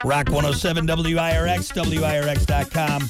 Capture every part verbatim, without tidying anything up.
Rock one oh seven W I R X, W I R X dot com.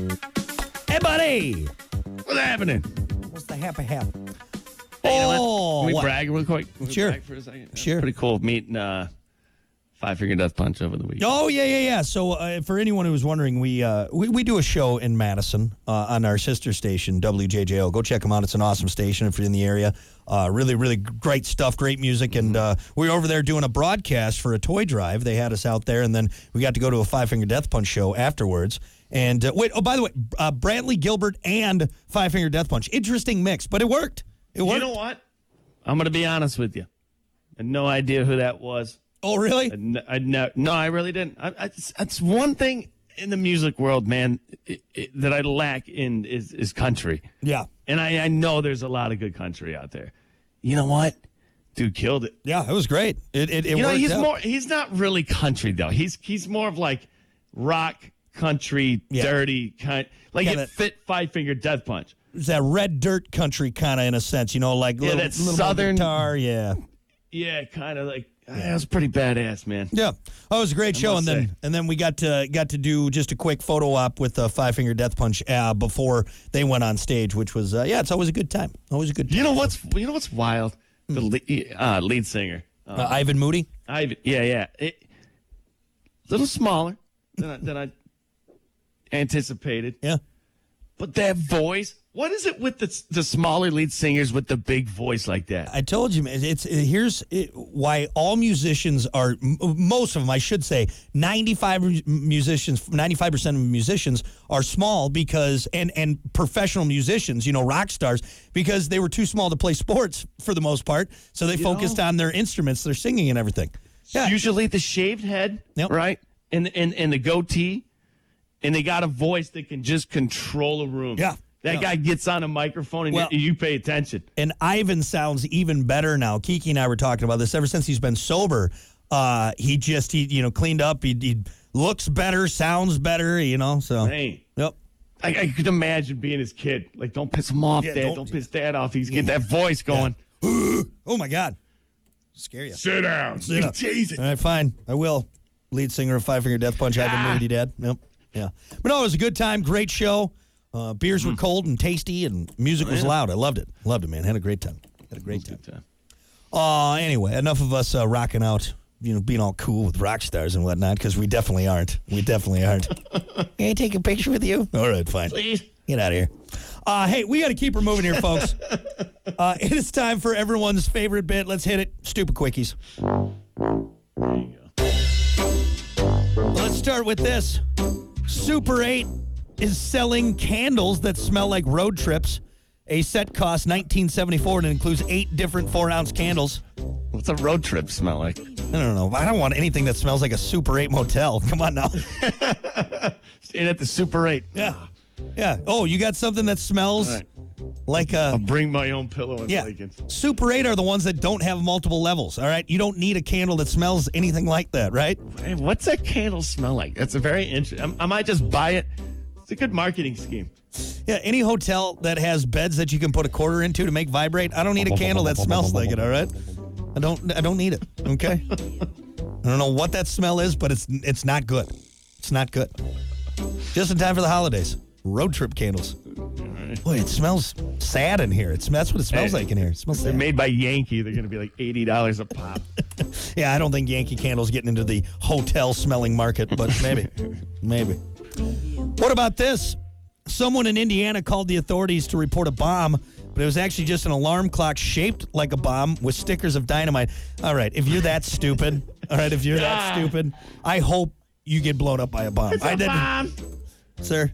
Hey, buddy. What's happening? What's the happy hap? Hey, you know Oh, what? Can we what? brag real quick? Can we Sure. brag for a second? That's Sure. pretty cool meeting uh, Five Finger Death Punch over the weekend. Oh, yeah, yeah, yeah. So uh, for anyone who's wondering, we, uh, we we do a show in Madison uh, on our sister station, W J J O. Go check them out. It's an awesome station if you're in the area. Uh, really, really great stuff, great music. And uh, we were over there doing a broadcast for a toy drive. They had us out there, and then we got to go to a Five Finger Death Punch show afterwards. And uh, wait, oh, by the way, uh, Brantley Gilbert and Five Finger Death Punch. Interesting mix, but it worked. It worked. You know what? I'm going to be honest with you. I had no idea who that was. Oh, really? I, n- I no, no, I really didn't. I, I, it's, it's one thing in the music world, man, it, it, that I lack in is, is country. Yeah. And I, I know there's a lot of good country out there. You know what? Dude killed it. Yeah, it was great. It it, it You know, worked he's out. more. He's not really country though. He's he's more of like rock, country, Yeah. dirty kind. Like Yeah, it that- fit Five Finger Death Punch. It's that red dirt country kind of in a sense, you know, like Yeah, little, that little southern- guitar. Yeah. Yeah, kind of like that was pretty badass, man. Yeah, oh, it was a great show, and must then say. and then we got to got to do just a quick photo op with uh, Five Finger Death Punch uh, before they went on stage, which was uh, yeah, it's always a good time, always a good time. You know what's you know what's wild? The lead, uh, lead singer, uh, uh, Ivan Moody. I yeah yeah, it, little smaller than I, than I anticipated, Yeah, but that voice. What is it with the the smaller lead singers with the big voice like that? I told you, man. It's it, here's it, why all musicians are m- most of them, I should say, ninety-five musicians, ninety-five percent of musicians are small because and and professional musicians, you know, rock stars, because they were too small to play sports for the most part, so they You focused know? on their instruments, their singing and everything. Yeah, Usually the shaved head, Yep. right? And, and and the goatee, and they got a voice that can just control a room. Yeah. That Yeah. guy gets on a microphone and Well- you, you pay attention. and Ivan sounds even better now. Kiki and I were talking about this ever since he's been sober. Uh, he just he you know cleaned up. He, he looks better, sounds better. You know, so Man, yep. I, I could imagine being his kid. Like, don't piss him off, Yeah, Dad. don't- Don't, piss Dad off. He's getting that voice going. Oh my God, scare you. Sit down. Sit up. Jesus. All right, fine. I will. Lead singer of Five Finger Death Punch, Ivan Ah. Moody, Dad. Yep. Yeah. But no, it was a good time. Great show. Uh, beers Hmm. were cold and tasty, and music was loud. I loved it. Loved it, man. Had a great time. Had a great time. Good time. Uh, anyway, enough of us uh, rocking out, you know, being all cool with rock stars and whatnot, because we definitely aren't. We definitely aren't. Can I take a picture with you? All right, fine. Please. Get out of here. Uh, hey, we got to keep her moving here, folks. Uh, it is time for everyone's favorite bit. Let's hit it. Stupid quickies. There you go. Let's start with this. Super eight is selling candles that smell like road trips. A set costs nineteen seventy-four and it includes eight different four-ounce candles. What's a road trip smell like? I don't know. I don't want anything that smells like a Super eight motel. Come on now. Staying at the Super eight. Yeah. Yeah. Oh, you got something that smells All right. like I'll a... bring my own pillow and Yeah. blankets. Super eight are the ones that don't have multiple levels, all right? You don't need a candle that smells anything like that, right? Hey, what's that candle smell like? That's a very interesting. I might just buy it. It's a good marketing scheme. Yeah, any hotel that has beds that you can put a quarter into to make vibrate, I don't need a candle that smells like it, all right? I don't I don't need it, okay? I don't know what that smell is, but it's it's not good. It's not good. Just in time for the holidays. Road trip candles. Boy, it smells sad in here. It's that's what it smells Hey, like in here. It smells They're sad. made by Yankee. They're going to be like eighty dollars a pop. Yeah, I don't think Yankee Candle's getting into the hotel smelling market, but maybe. Maybe. What about this? Someone in Indiana called the authorities to report a bomb, but it was actually just an alarm clock shaped like a bomb with stickers of dynamite. All right, if you're that stupid, all right, if you're that Ah. stupid, I hope you get blown up by a bomb. It's I a didn't, bomb. sir.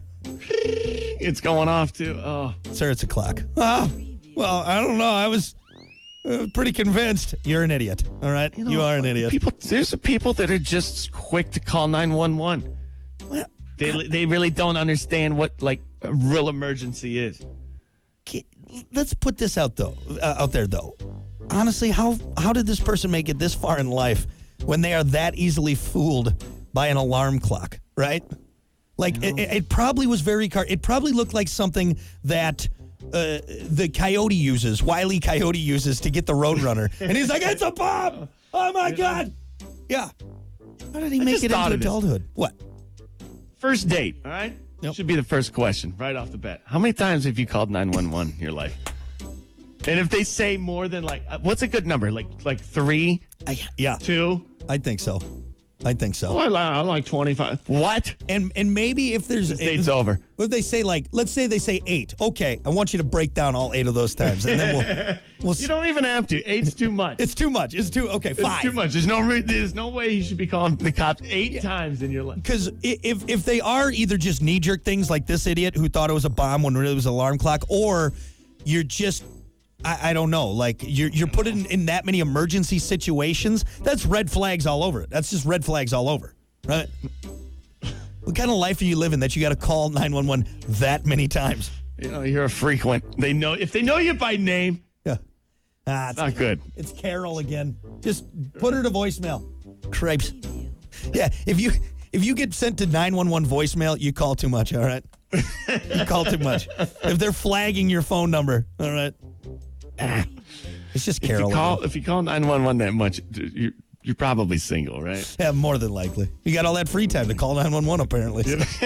It's going off too. Oh, Sir, it's a clock. Ah, well, I don't know. I was uh, pretty convinced. You're an idiot. All right, you, are an idiot. People, there's the people that are just quick to call nine one one. Well, They they really don't understand what like a real emergency is. Okay, let's put this out though, uh, out there though. Honestly, how how did this person make it this far in life when they are that easily fooled by an alarm clock, right? Like it, it, it probably was very car. It probably looked like something that uh, the Coyote uses, Wile E. Coyote uses to get the Roadrunner, and he's like, "It's a bomb! Oh my god!" Yeah, How did he I make just it into thought of this. adulthood? What? First date, all right? Yep. Should be the first question right off the bat. How many times have you called nine one one in your life? And if they say more than like, uh, what's a good number? Like like three, I, yeah, two? I think so. I think so. Oh, I, like, I like twenty-five. What? And and maybe if there's This date's over. What if they say like, let's say they say eight. Okay, I want you to break down all eight of those times, and then we'll we'll. You don't even have to. Eight's too much. It's too much. It's too okay. It's Five. too much. There's no re- there's no way you should be calling the cops eight times in your life. Because if if they are either just knee jerk things like this idiot who thought it was a bomb when really it was an alarm clock, or you're just I, I don't know, like you're you're put in, in that many emergency situations, that's red flags all over it. That's just red flags all over, right? What kind of life are you living that you got to call nine one one that many times? You know, you're a frequent. They know if they know you by name. Yeah, ah, it's, Not good. It's Carol again. Just put her to voicemail. Cripes. Yeah, if you if you get sent to nine one one voicemail, you call too much. All right, you call too much. If they're flagging your phone number, all right. Ah, it's just Carol. If you call, again. if you call nine one one that much, you're, you're probably single, right? Yeah, more than likely. You got all that free time to call nine one one, apparently.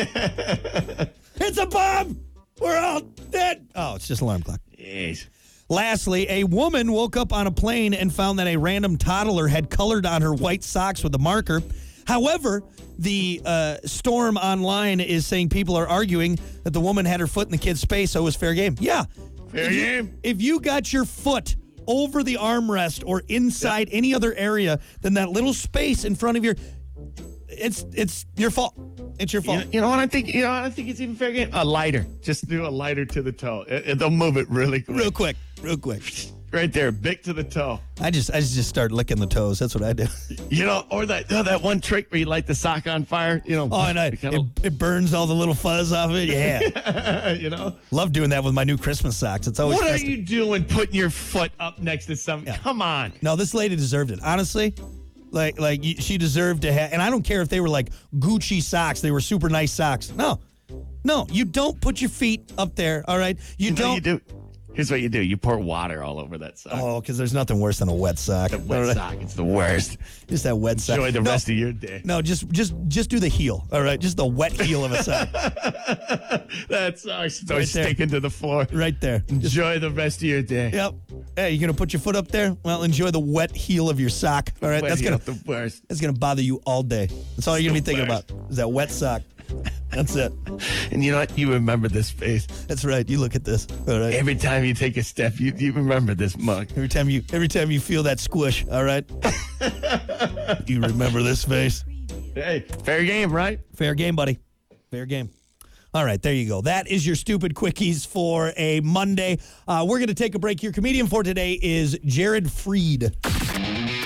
It's a bomb! We're all dead! Oh, it's just an alarm clock. Jeez. Lastly, a woman woke up on a plane and found that a random toddler had colored on her white socks with a marker. However, the uh, storm online is saying people are arguing that the woman had her foot in the kid's space, so it was fair game. Yeah. Fair if you, game. If you got your foot over the armrest or inside any other area than that little space in front of your, it's it's your fault. It's your You fault. know, you know what I think? You know what I think it's even fair game. A lighter. Just do a lighter to the toe. It, it- they'll move it really quick. Real quick, real quick. Right there, bic to the toe. I just I just start licking the toes. That's what I do. You know, or that oh, that one trick where you light the sock on fire. You know, Oh, and I, you it, kinda- it burns all the little fuzz off it. Yeah, you know. love doing that with my new Christmas socks. It's always What are festive. you doing putting your foot up next to something? Come on. No, this lady deserved it. Honestly, like like y- she deserved to have. And I don't care if they were like Gucci socks. They were super nice socks. No, no, you don't put your feet up there. All right, you, You know don't. you do. Here's what you do. You pour water all over that sock. Oh, because there's nothing worse than a wet sock. The wet All right? sock. It's the worst. Just that wet sock. Enjoy the no, rest of your day. No, just just just do the heel. All right, just the wet heel of a sock. That sock's Right there. sticking to the floor. Right there. Enjoy the rest of your day. Yep. Hey, you gonna put your foot up there? Well, enjoy the wet heel of your sock. All right, Wet that's heel, gonna the worst. that's gonna bother you all day. That's all you're gonna be thinking worst. about is that wet sock. That's it. And you know what? You remember this face. That's right. You look at this. All right. Every time you take a step, you, you remember this mug. Every time you every time you feel that squish. All right. You remember this face. Hey, fair game, right? Fair game, buddy. Fair game. All right, there you go. That is your stupid quickies for a Monday. Uh, we're going to take a break. Your comedian for today is Jared Freed.